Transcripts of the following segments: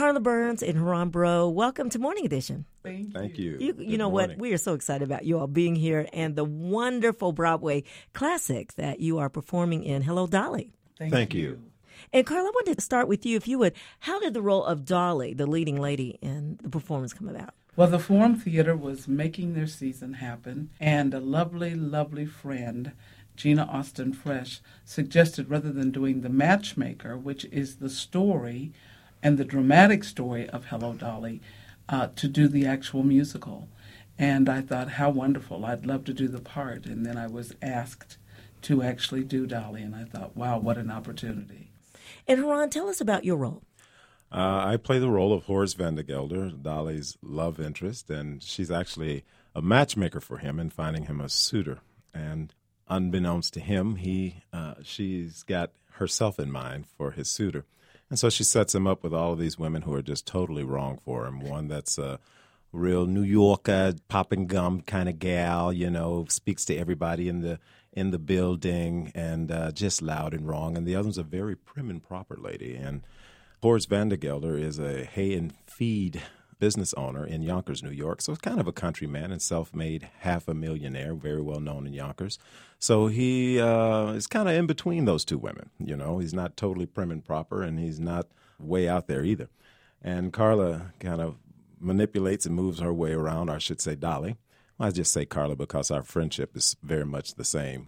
Carla Burns and Haran Bro, welcome to Morning Edition. Thank you. You know what? We are so excited about you all being here and the wonderful Broadway classic that you are performing in, Hello, Dolly. Thank you. And Carla, I wanted to start with you, if you would. How did the role of Dolly, the leading lady in the performance, come about? Well, the Forum Theater was making their season happen, and a lovely, lovely friend, Gina Austin Fresh, suggested rather than doing The Matchmaker, which is the story and the dramatic story of Hello, Dolly, to do the actual musical. And I thought, how wonderful. I'd love to do the part. And then I was asked to actually do Dolly, and I thought, wow, what an opportunity. And Haran, tell us about your role. I play the role of Horace Vandergelder, Dolly's love interest, and she's actually a matchmaker for him in finding him a suitor. And unbeknownst to him, she's got herself in mind for his suitor. And so she sets him up with all of these women who are just totally wrong for him. One that's a real New Yorker, popping gum kind of gal, speaks to everybody in the building and just loud and wrong. And the other one's a very prim and proper lady. And Horace Vandergelder is a hay and feed business owner in Yonkers, New York. So it's kind of a country man and self-made, half a millionaire, very well known in Yonkers. So he is kind of in between those two women. He's not totally prim and proper, and he's not way out there either. And Carla kind of manipulates and moves her way around, or I should say Dolly. I just say Carla because our friendship is very much the same.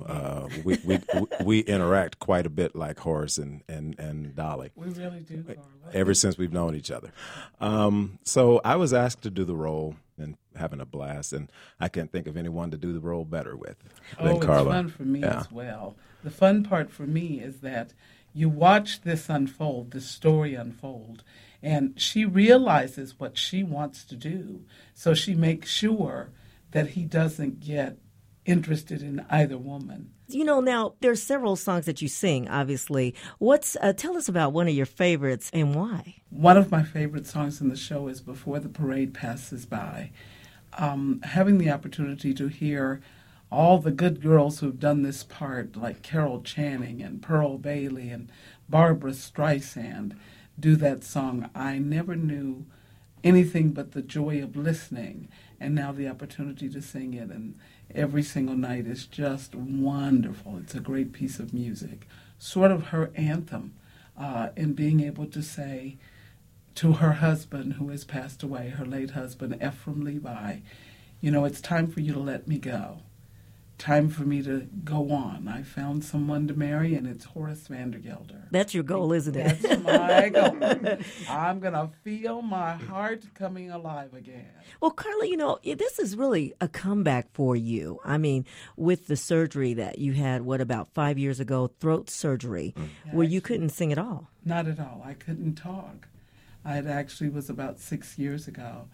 We interact quite a bit like Horace and Dolly. We really do, Carla. Ever since we've known each other. So I was asked to do the role and having a blast, and I can't think of anyone to do the role better with than Carla. It's fun for me as well. The fun part for me is that you watch this unfold, this story unfold, and she realizes what she wants to do, so she makes sure that he doesn't get interested in either woman. Now there's several songs that you sing, obviously. Tell us about one of your favorites and why. One of my favorite songs in the show is Before the Parade Passes By. Having the opportunity to hear all the good girls who've done this part, like Carol Channing and Pearl Bailey and Barbra Streisand, do that song, I never knew anything but the joy of listening, and now the opportunity to sing it, and every single night is just wonderful. It's a great piece of music, sort of her anthem, in being able to say to her husband who has passed away, her late husband, Ephraim Levi, it's time for you to let me go. Time for me to go on. I found someone to marry, and it's Horace Vandergelder. That's your goal, isn't it? That's my goal. I'm going to feel my heart coming alive again. Well, Carla, this is really a comeback for you. I mean, with the surgery that you had, about 5 years ago, throat surgery, where you couldn't sing at all. Not at all. I couldn't talk. It actually was about 6 years ago,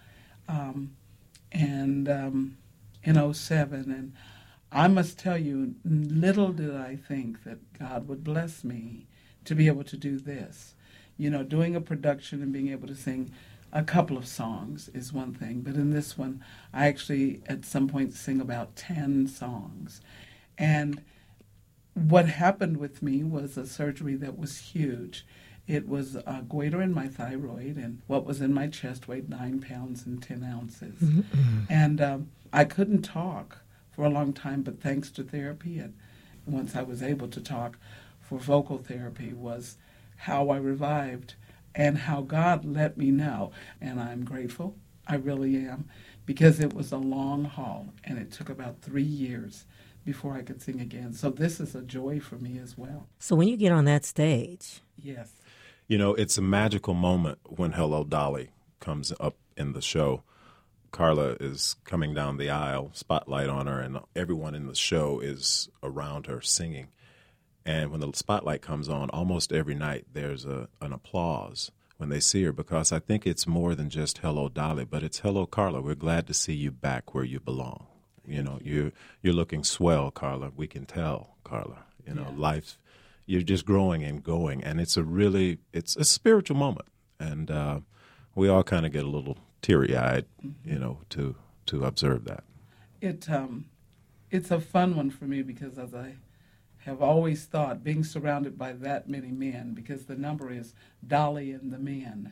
in 2007, and I must tell you, little did I think that God would bless me to be able to do this. Doing a production and being able to sing a couple of songs is one thing, but in this one, I actually at some point sing about 10 songs. And what happened with me was a surgery that was huge. It was a goiter in my thyroid, and what was in my chest weighed 9 pounds and 10 ounces. Mm-hmm. And I couldn't talk for a long time, but thanks to therapy, and once I was able to talk, for vocal therapy was how I revived and how God let me know. And I'm grateful, I really am, because it was a long haul, and it took about 3 years before I could sing again. So this is a joy for me as well. So when you get on that stage... Yes. It's a magical moment when Hello, Dolly comes up in the show. Carla is coming down the aisle, spotlight on her, and everyone in the show is around her singing. And when the spotlight comes on, almost every night there's an applause when they see her, because I think it's more than just Hello, Dolly, but it's Hello, Carla. We're glad to see you back where you belong. You're looking swell, Carla. We can tell, Carla. Life, you're just growing and going, and it's a spiritual moment, and we all kind of get a little teary-eyed, to observe that. It's a fun one for me because, as I have always thought, being surrounded by that many men, because the number is Dolly and the men,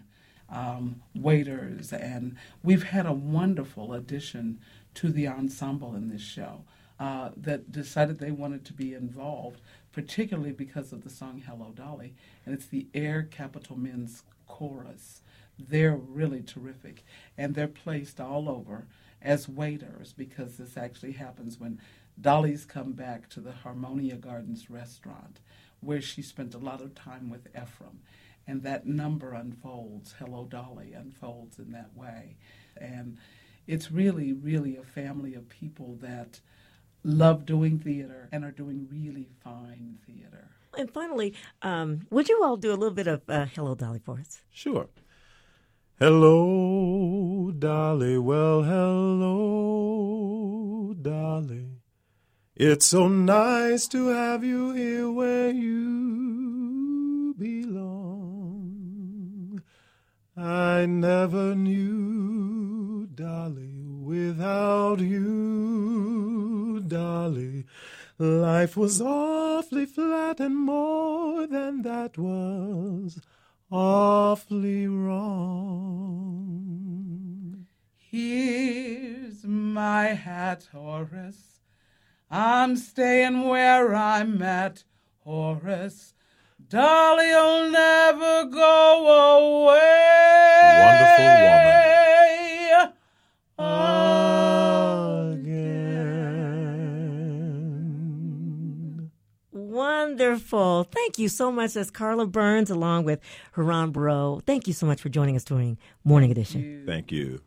waiters, and we've had a wonderful addition to the ensemble in this show that decided they wanted to be involved, particularly because of the song Hello Dolly, and it's the Air Capital Men's Chorus. They're really terrific, and they're placed all over as waiters because this actually happens when Dolly's come back to the Harmonia Gardens restaurant where she spent a lot of time with Ephraim, and that number unfolds, Hello Dolly unfolds in that way. And it's really, really a family of people that love doing theater and are doing really fine theater. And finally, would you all do a little bit of Hello Dolly for us? Sure. Hello, Dolly, well, hello, Dolly. It's so nice to have you here where you belong. I never knew, Dolly, without you, Dolly. Life was awfully flat, and more than that was awfully wrong. Here's my hat, Horace. I'm staying where I'm at, Horace. Dolly'll never go away. Wonderful woman. Again. Wonderful. Thank you so much. That's Carla Burns along with Haran Bro. Thank you so much for joining us during Morning Edition. Thank you.